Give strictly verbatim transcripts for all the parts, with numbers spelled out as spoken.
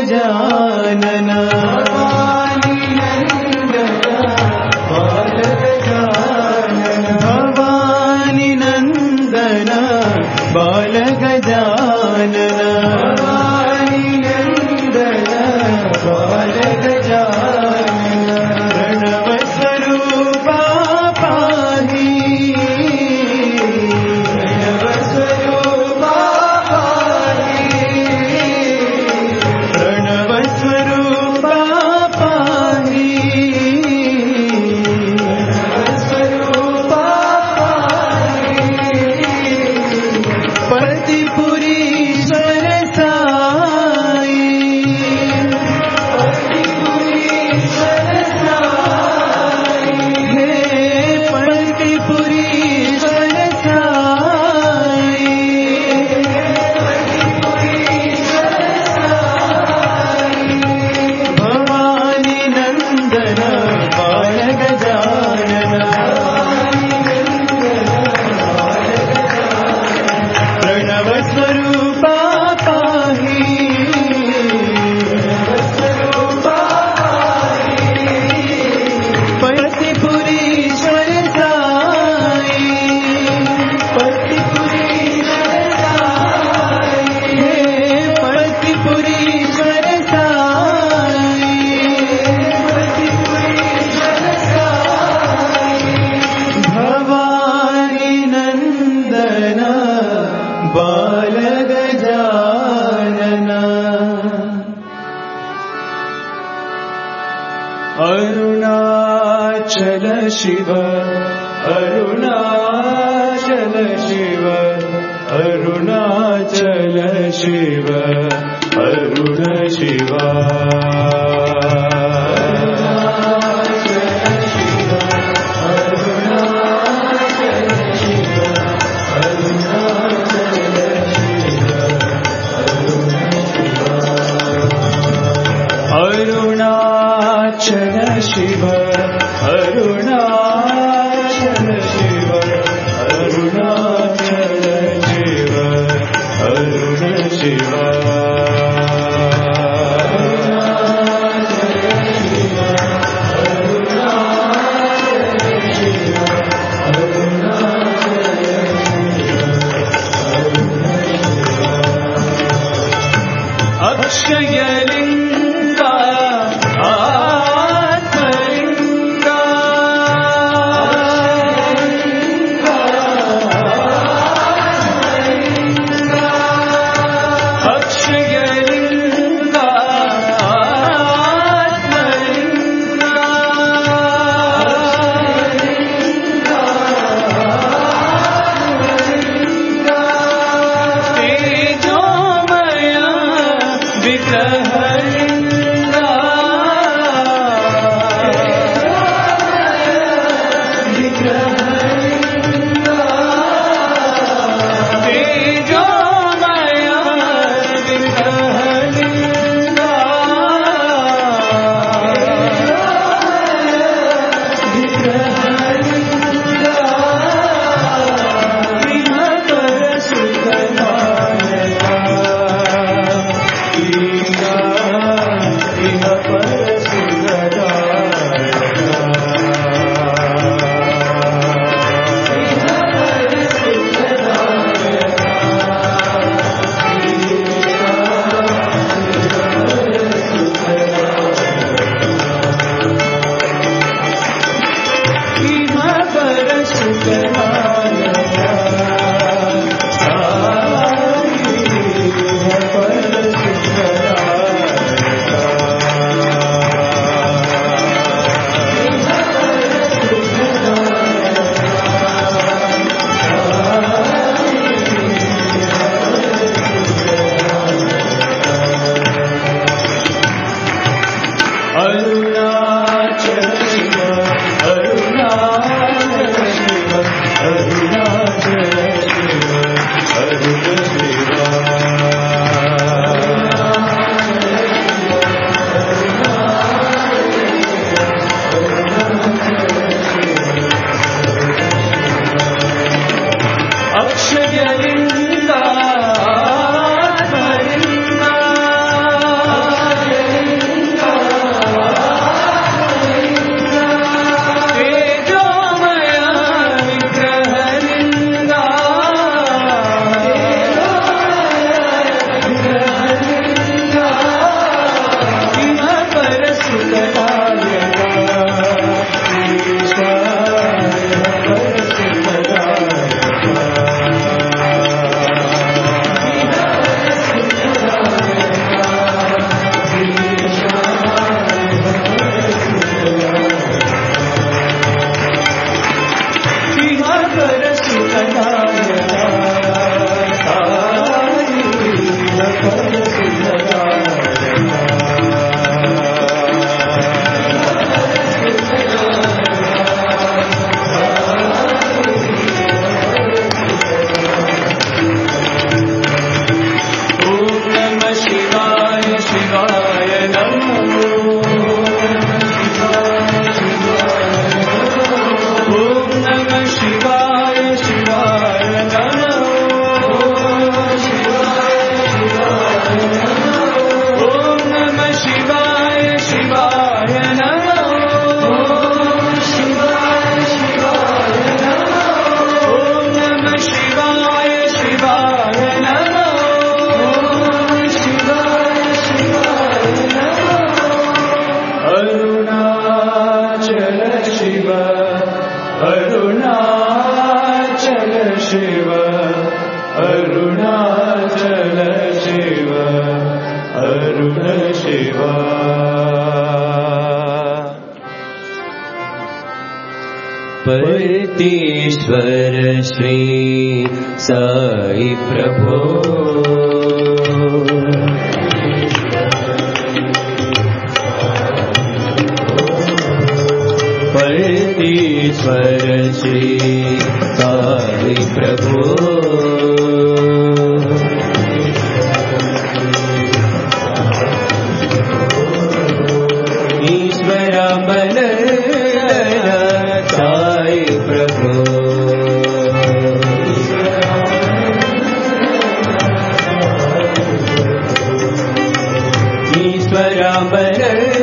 गजानन भवानी नंदन बाल गजानन भवानी नंदन बाल गजानन प्रणव स्वरूपा पाहि प्रणव स्वरूपा पाहि प्रणव स्वरूपा पाहि प्रणव स्वरूपा पाहि पतिपुरीश्वर साई पतिपुरीश्वर साई हे पतिपुरीश्वर साई पतिपुरीश्वर साई भवानी नंदन बाल गजानन प्रणव स्वरूपा पाहि स्वरूपा पाहि पतिपुरीश्वर साई पतिपुरीश्वर साई हे पतिपुरीश्वर साई पतिपुरीश्वर साई भवानी नंदन बाल गजानन अरुणाचल शिव अरुणाचल शिव अरुणाचल शिव अरुण शिवा अरुणाचल शिव अरुणाचल शिव अरुणाचल शिव अरुण शिवा अक्षयलिंगा आत्मलिंगा अक्षयलिंगा आत्मलिंगा तेजोमय विग्रहलिंगा विग्रहलिंगा तेजोमय विग्रहलिंगा विग्रहलिंगा इह पर सुखदायका इह पर अक्षयलिंगा अरुणाचल शिव अरुणाचल शिव अरुण शिवा परतीश्वर श्री साई प्रभो परतीश्वर श्री साई प्रभो ईश्वर मन साई प्रभो ईश्वर मन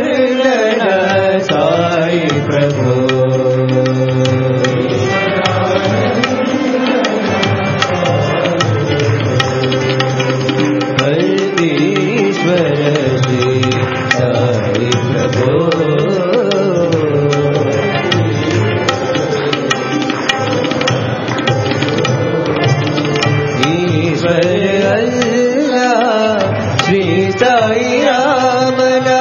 साई प्रभो परमेश्वर श्री साई प्रभो ईश्वर अल्लाह श्री साई राम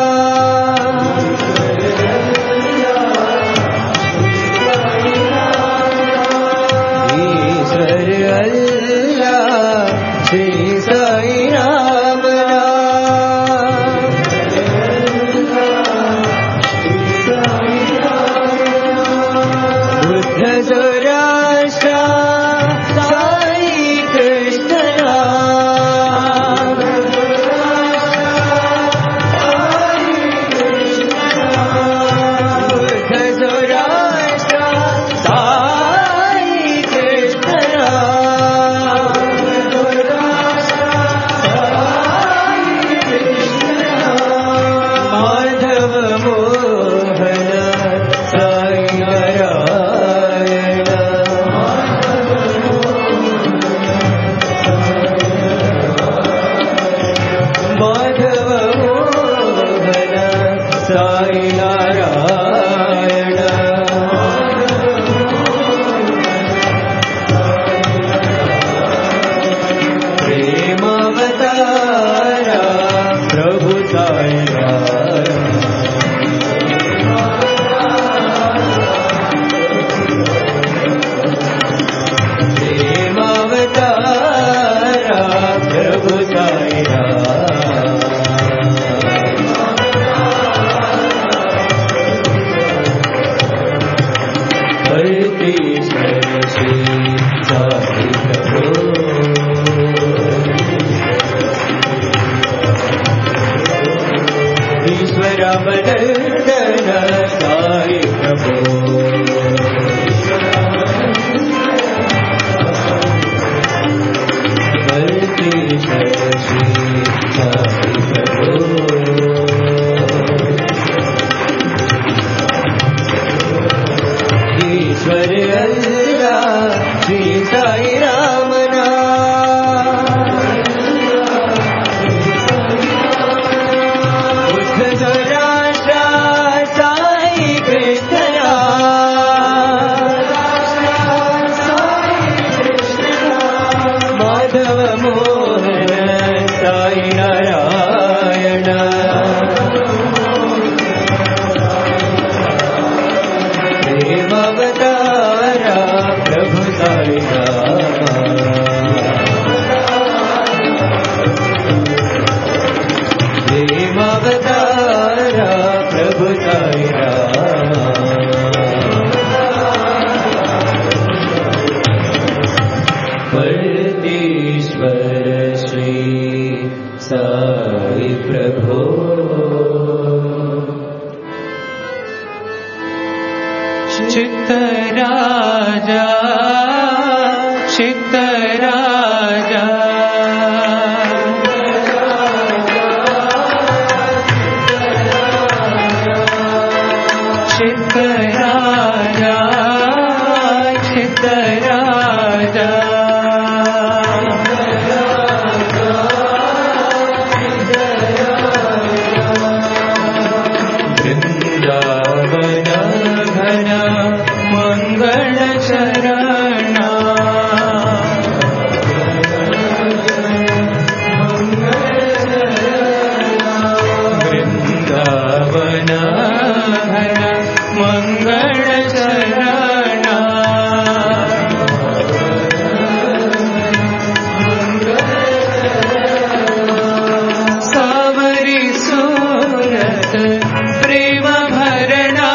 ईश्वर अल्लाह श्री साई राम बुद्ध सुराष्ट्र साई कृष्ण बुद्ध सुराष्ट्र साई कृष्ण माधव मोहन साई नारायण माधव मोहन साई नारायण प्रेमावतारा प्रभु साई प्रेमावतारा प्रभु साई परमेश्वर श्री साई प्रभो ईश्वर मनंदन साई प्रभो परमेश्वर श्री साई प्रभो ईश्वर अल्लाह श्री साई राम बुद्ध सुराष्ट्र साई कृष्ण माधव मोहन साई नारायण प्रेमावतारा प्रभु साई प्रेमावतारा प्रभु साई परमेश्वर श्री साई प्रभो चित्तराजा चित्तराजा चित्तराजा चित्तराजा वृंदावन घन मंगल मंगल चरणा वृंदावन घन मंगल चरणा सावरी सूरत प्रेम भरणा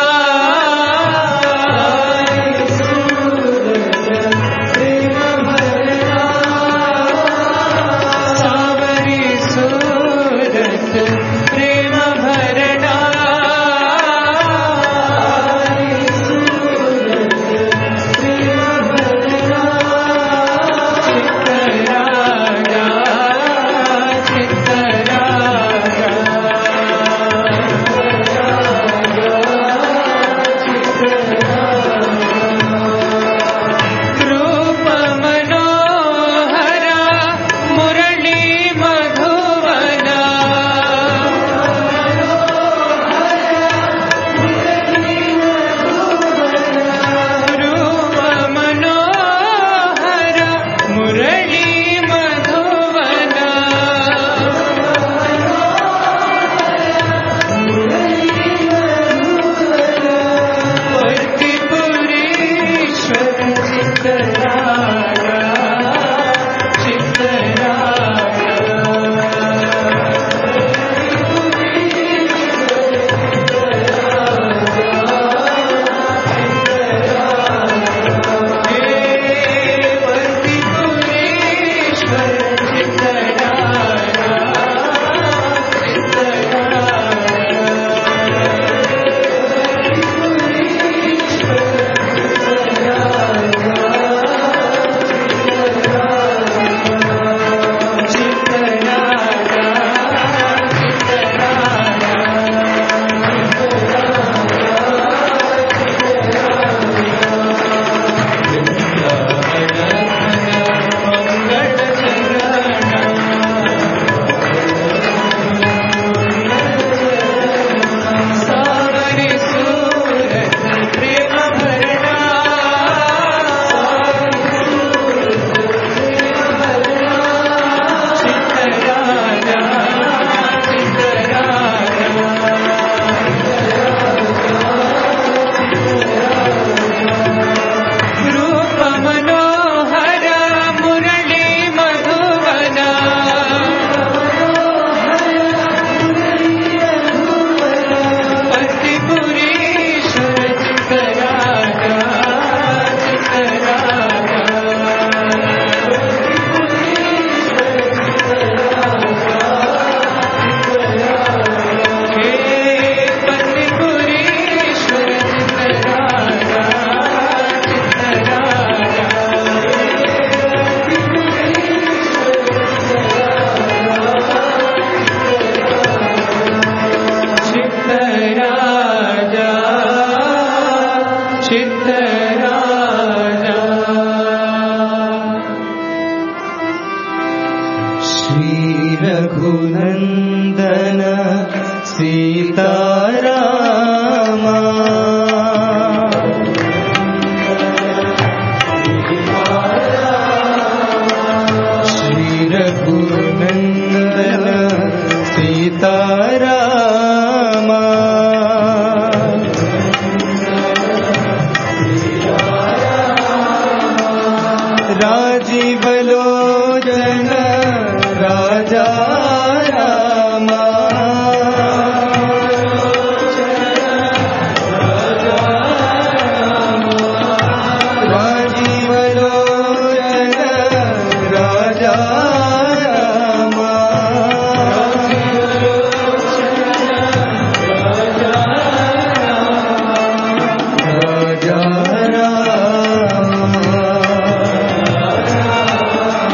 सावरी सूरत प्रेम भरणा रूप मनोहरा मुरली मधुवना रूप मनोहरा मुरली मधुवना वर्तिपुरीश्वर चित्तरागा रूप मनोहरा मुरली मधुवना वर्तिपुरीश्वर चित्तरागा हे वर्तिपुरीश्वर चित्तरागा चित्तराजा चित्तराजा श्री रघुनंदन सीतारामा श्री रघुनंदन सीतारामा राजीव लोचन राजा रामा राजीव लोचन राजा रामा राजा रामा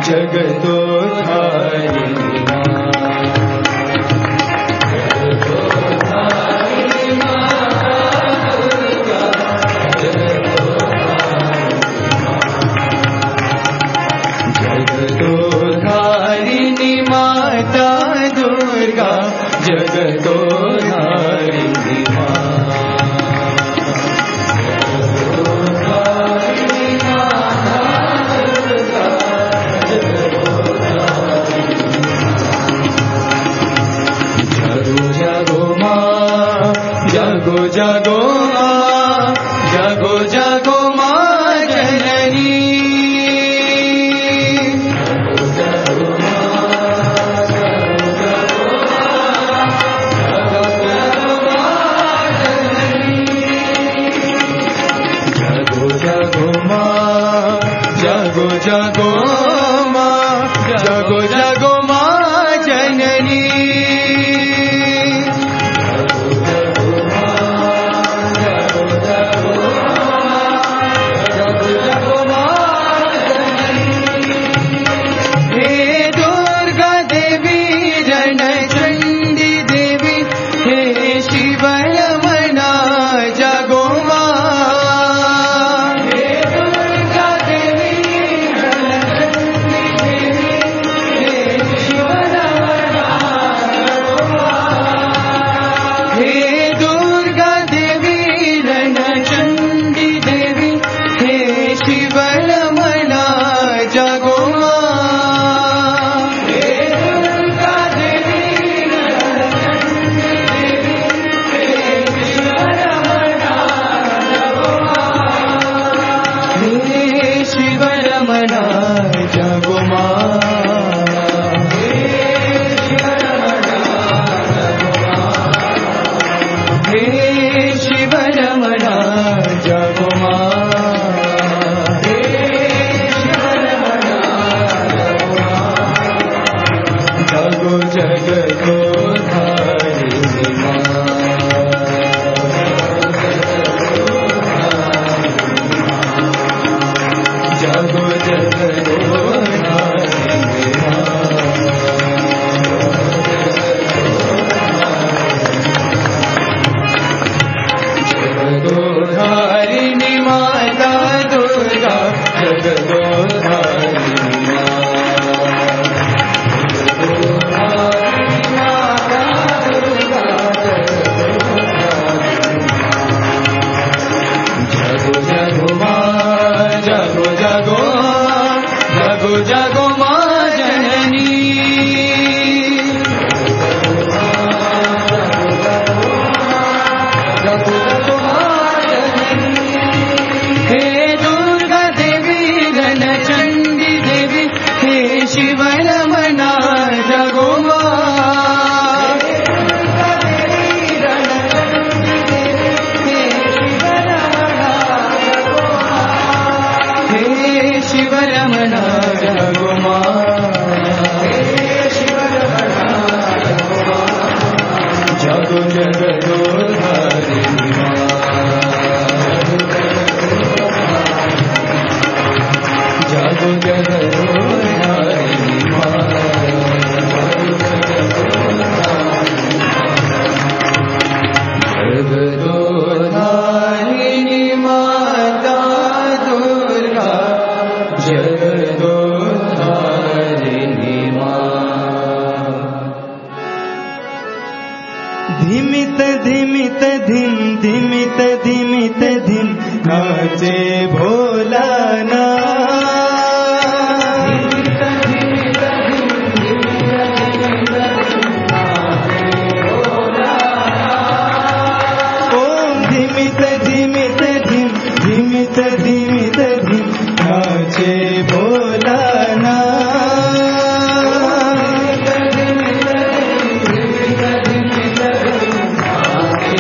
जगतोधारिणी जगतोधारिणी माता दुर्गा जगतोधारिणी जागो जागो माँ जागो जागो माँ जननी जागो जागो माँ जागो जागो माँ जागो जागो माँ जननी धिमित धिमित धिम धिमित धिमित धिम नाचे भोलाना ओम धिमित धिमित धिम धिमित धिमित धिम नाचे भोलाना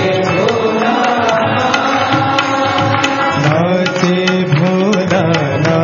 नाचे भोलाना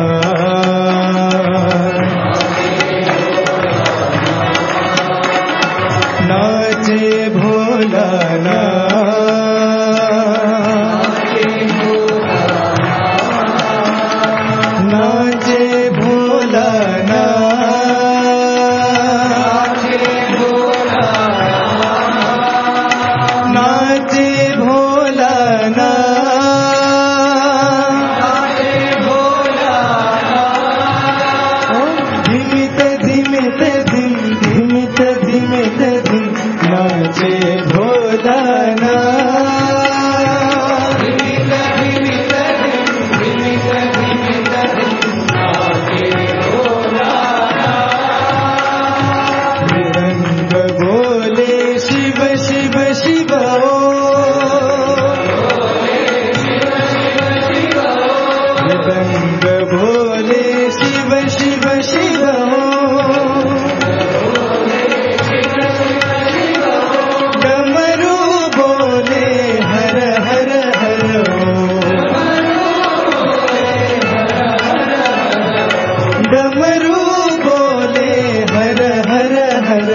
हर हर हर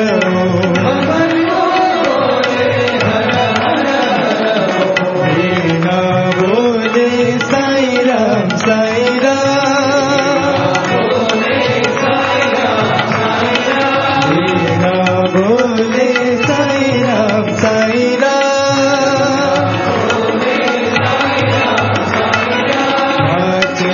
वीणा बोले साई राम साई राम वीणा बोले साई राम साई राम नाचे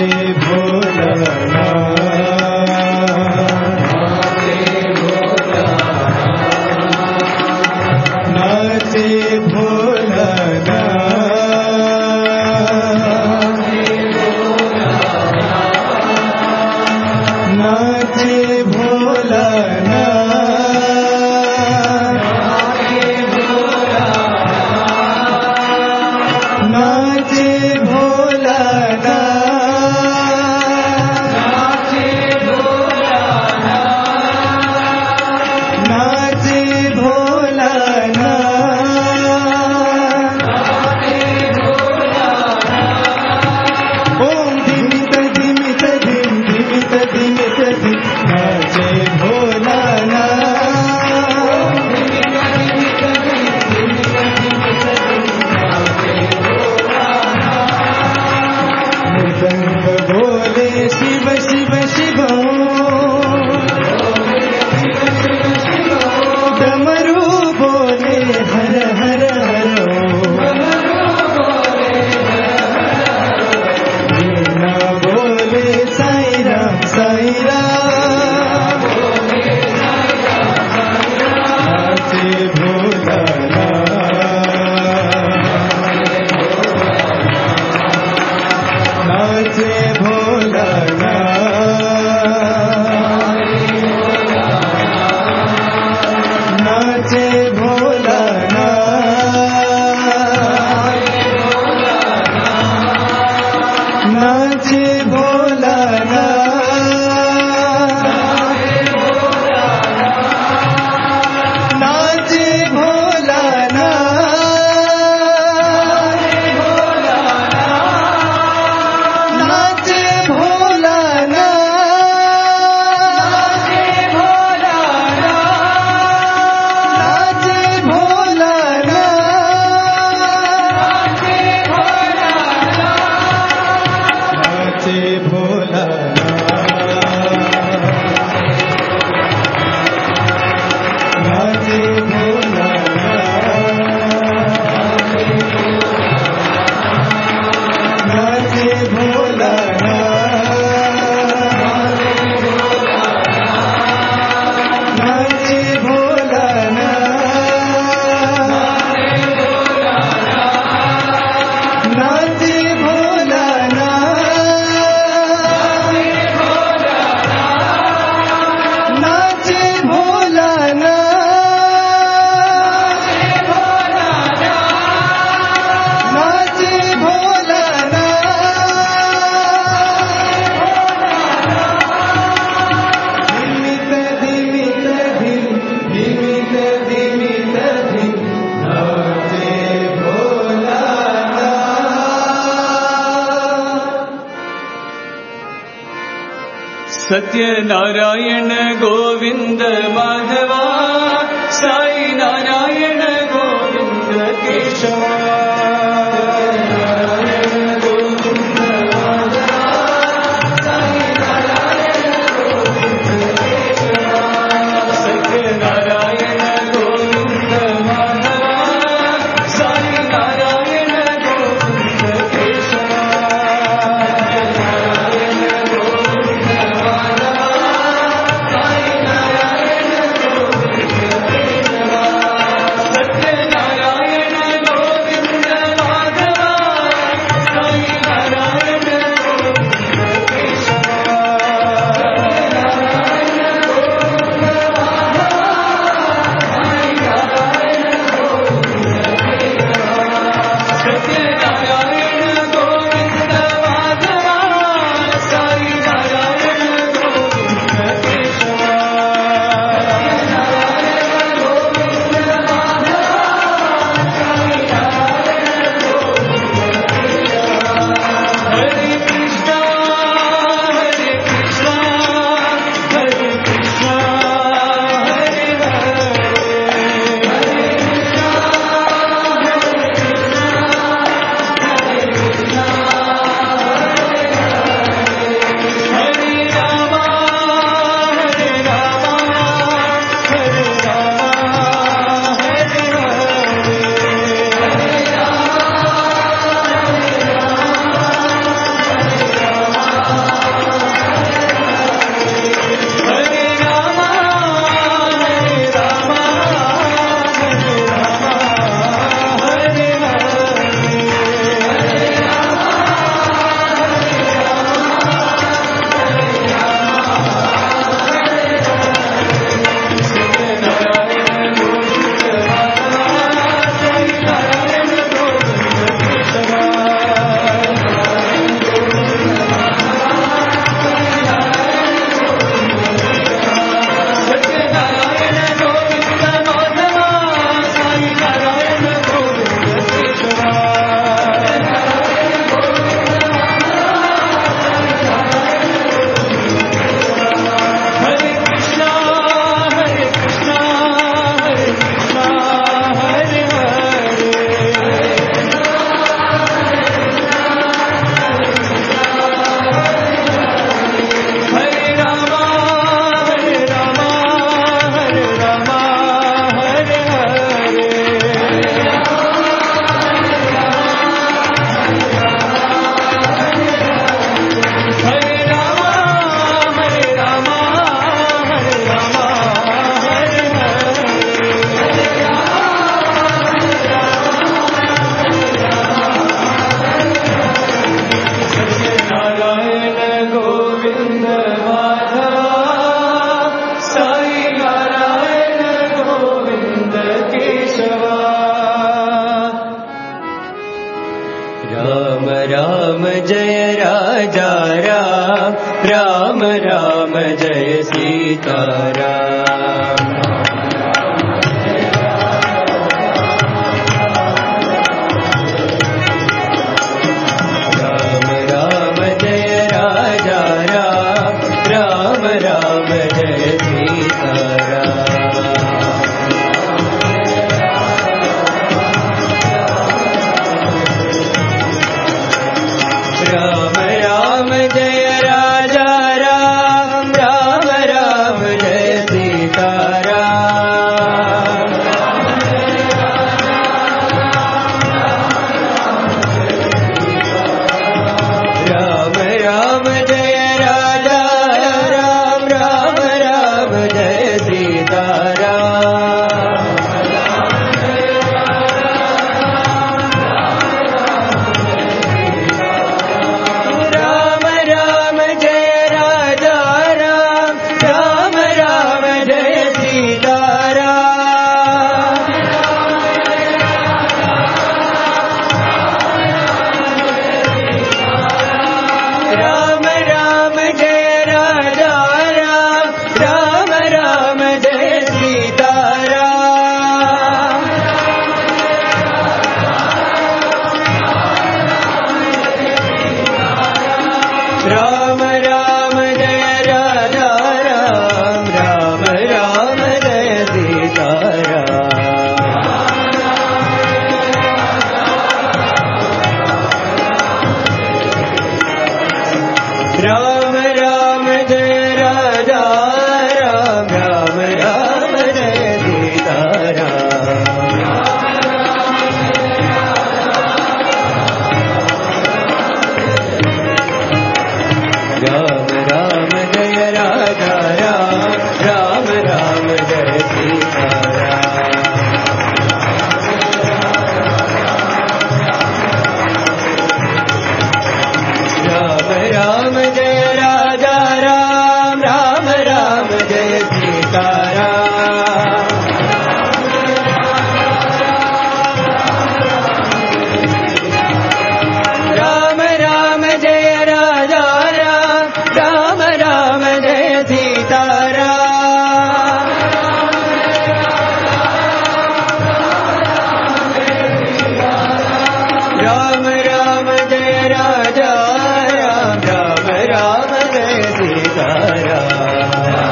सत्यनारायण गोविंद माधवा साई नारायण गोविंद केशवा सीताराम। राम राम जय राजा राम, राम राम जय सीताराम। राम राम जय राजा राम, राम राम जय सीताराम। राम राम जय राजा राम, राम राम जय सीताराम। राम राम जय राजा राम, राम राम जय सीताराम। राम राम जय राजा राम, राम राम जय सीताराम। राम राम जय राजा राम, राम राम जय सीताराम। राम राम जय राजा राम, राम राम जय सीताराम। राम राम जय राजा राम, राम राम जय सीताराम। राम राम जय राजा राम, राम राम जय सीताराम। राम राम जय राजा राम, राम राम जय सीताराम। राम राम जय राजा राम, राम राम जय सीताराम।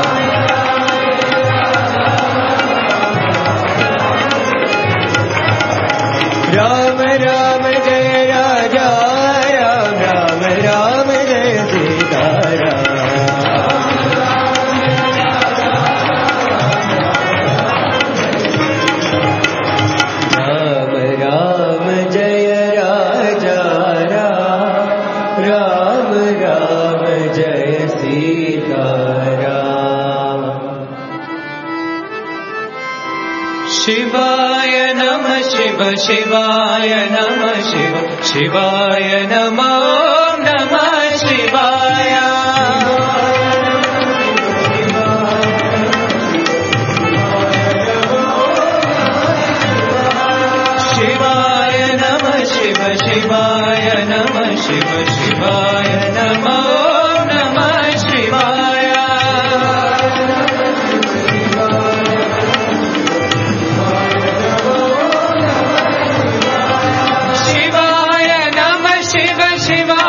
राम राम जय राजा राम, राम राम जय सीताराम। राम राम जय राजा राम, राम राम जय सीताराम। शिवाय नमः शिव शिवाय नमः शिव शिवाय नमः ॐ नमः शिवाय। शिवाय नमः शिव शिवाय नमः शिव शिवाय नमः ॐ नमः शिवाय। शिवाय नमः शिव शिवाय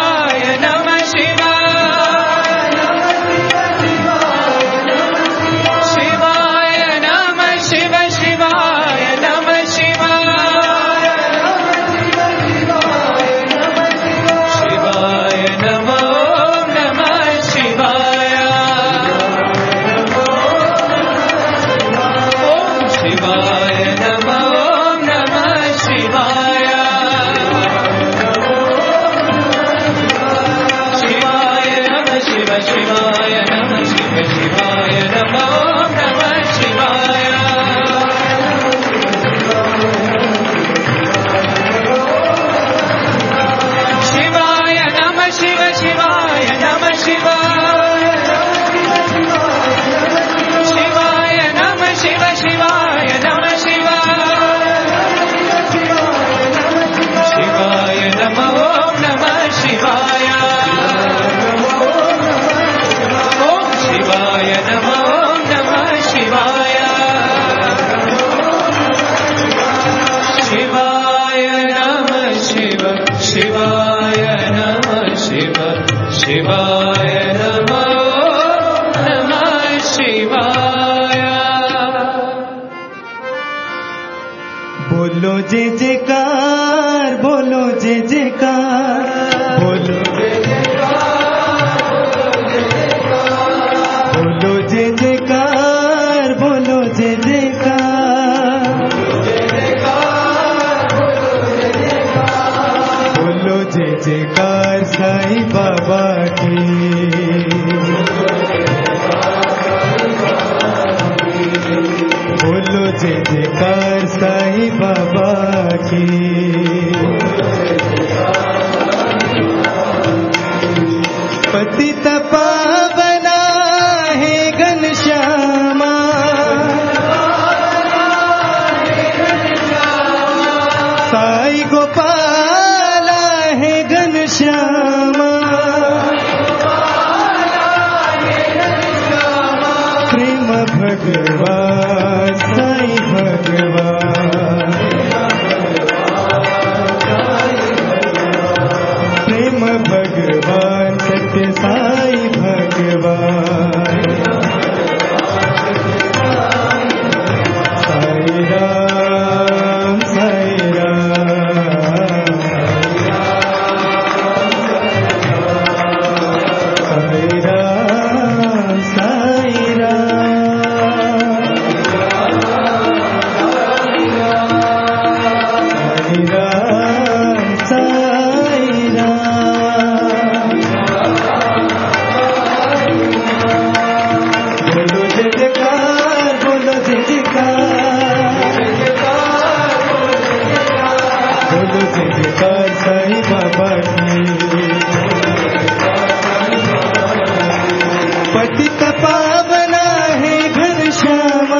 शिवाय नमो नमः शिवाय। बोलो जय जयकार, बोलो जय जयकार, बोलो जय जयकार, बोलो जय जयकार, बोलो जय जयकार, बोलो जय जयकार साईं बाबा की। बोलो जय जयकार साईं बाबा की। पतित पावना है घनश्यामा, साई गोपाला है घनश्यामा, प्रेम भगवान साई भगवान, प्रेम भगवान सत्य साई भगवान। साई राम साई राम, साई राम साई राम, साई राम साई राम। बोलो जय जयकार, बोलो जय जयकार, बोलो जय जयकार साईं बाबा की। पतित पावना है घनश्यामा,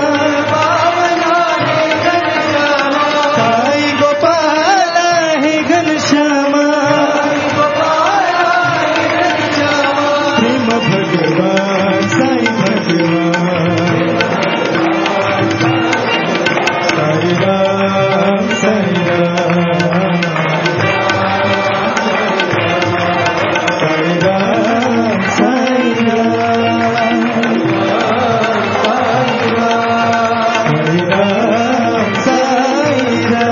साई गोपाला है घनश्यामा, प्रेम भगवान साई भगवान। साई राम साई राम, साई राम साई राम, साई राम साई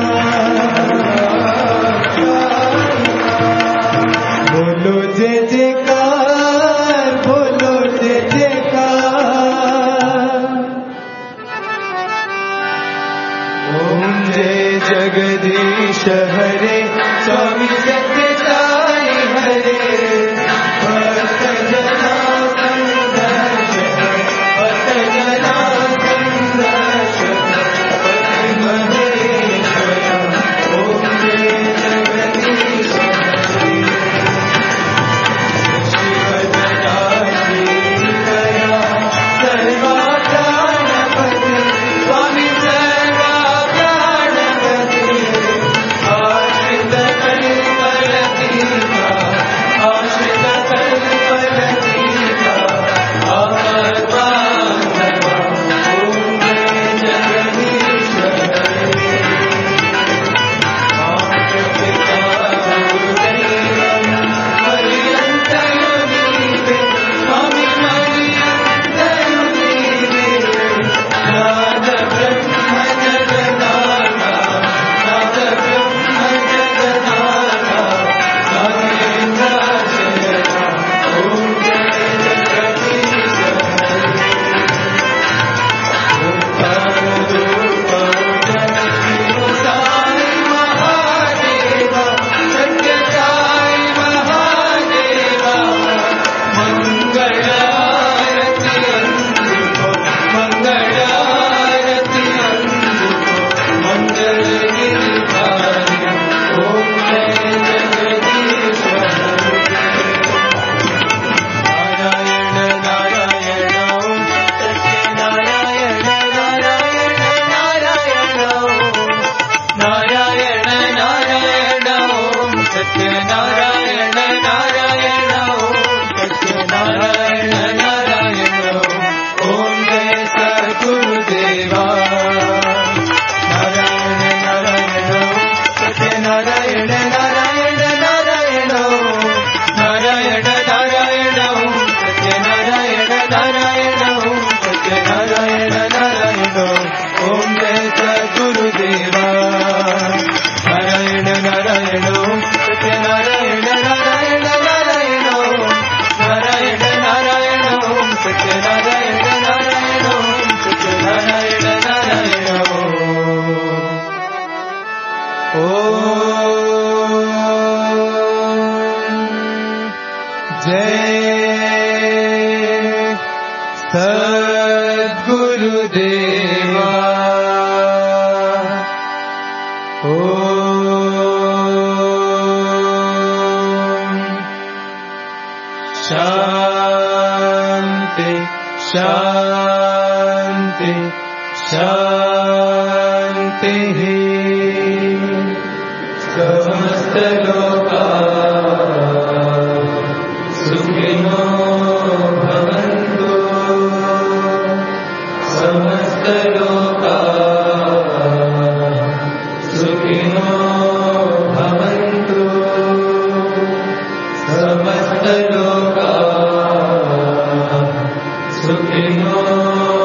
राम। बोलो जय जयकार, बोलो जय जयकार। ओम जय जगदीश हरे, स्वामी सत्य साई हरे, भक्त जना संरक्षक, भक्त जना संरक्षक, पति महेश्वर। ओम जय जगदीश हरे, शिव जना श्रीकया सर्वा प्राणपति, स्वामी सर्वा प्राणपति, आश्रित सद्गुरुदेवा ॐ शान्ति शान्ति शान्तिः समस्तलोका सुखिनो भवन्तु समस्तलोका सुखिनो भवन्तु समस्तलोका सुखिनो